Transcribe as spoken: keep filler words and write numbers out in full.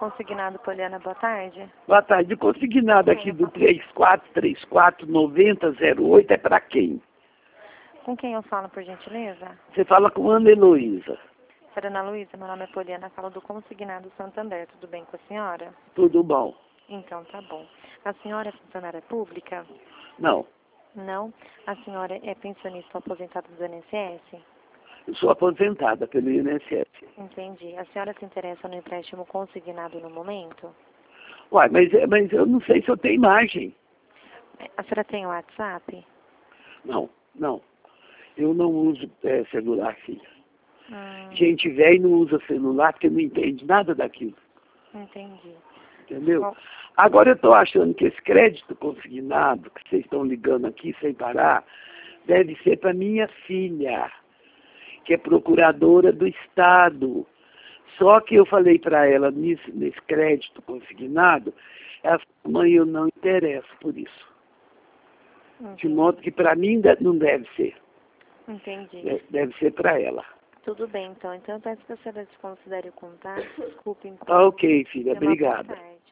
Consignado Poliana, boa tarde. Boa tarde. O consignado aqui do três quatro três quatro nove zero zero oito é para quem? Com quem eu falo, por gentileza? Você fala com Ana Heloísa. Senhora Ana Luísa, meu nome é Poliana, falo do Consignado Santander. Tudo bem com a senhora? Tudo bom? Então, tá bom. A senhora é funcionária pública? Não. Não. A senhora é pensionista ou aposentada do I N S S? Eu sou aposentada pelo I N S S. Entendi. A senhora se interessa no empréstimo consignado no momento? Uai, mas, mas eu não sei se eu tenho imagem. A senhora tem o WhatsApp? Não, não. Eu não uso é, celular, filha. Hum, Gente velha não usa celular porque não entende nada daquilo. entendi. Entendeu? Bom, Agora eu estou achando que esse crédito consignado, que vocês estão ligando aqui sem parar, deve ser para minha filha, que é procuradora do Estado. Só que eu falei para ela, nesse, nesse crédito consignado, ela falou, mãe, eu não interesso por isso. De entendi. modo que para mim de- não deve ser. Entendi. De- Deve ser para ela. Tudo bem, então. Então eu peço que a senhora desconsidere o contato. Desculpe, então. Tá ok, filha. Tenha uma boa Obrigada. tarde.